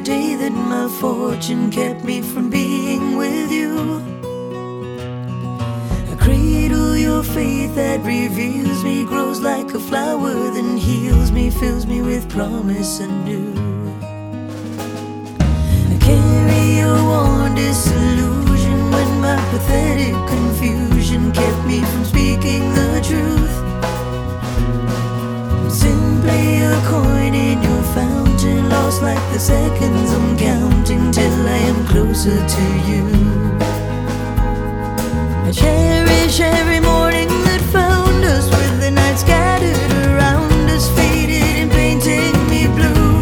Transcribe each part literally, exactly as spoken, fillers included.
day that my fortune kept me from being with you. I cradle your faith that reveals me, grows like a flower, then heals me, fills me with promise anew. I carry your warm disillusion when my pathetic confusion kept me from speaking the truth. Simply a coin in your fountain, lost like the seconds I'm counting till I am closer to you. I cherish every morning that found us, with the night scattered around us, faded and painting me blue.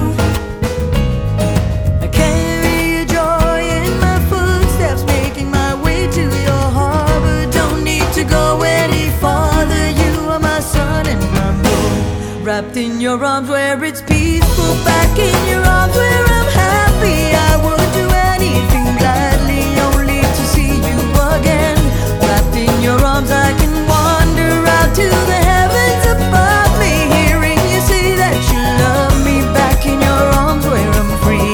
I carry a joy in my footsteps, making my way to your harbor. Don't need to go any farther, you are my sun and my moon. Wrapped in your arms where it's peaceful, back in your arms where I'm happy. I would do anything gladly, only to see you again. Wrapped in your arms I can wander out to the heavens above me, hearing you say that you love me. Back in your arms where I'm free.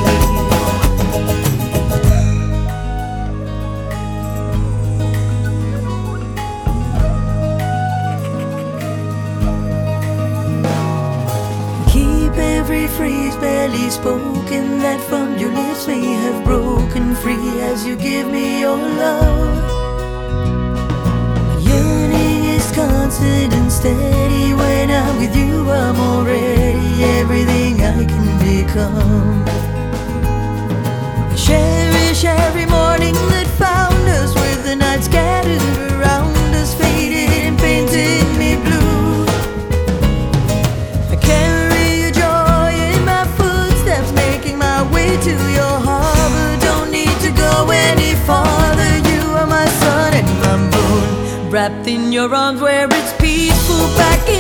Every phrase barely spoken that from your lips may have broken free as you give me your love. Yearning is constant and steady. When I'm with you I'm already everything I can become. I cherish every morning that found us, with the night scattered around us, faded and painted me blue. I carry to your harbor, don't need to go any farther, you are my sun and my moon. Wrapped in your arms where it's peaceful, back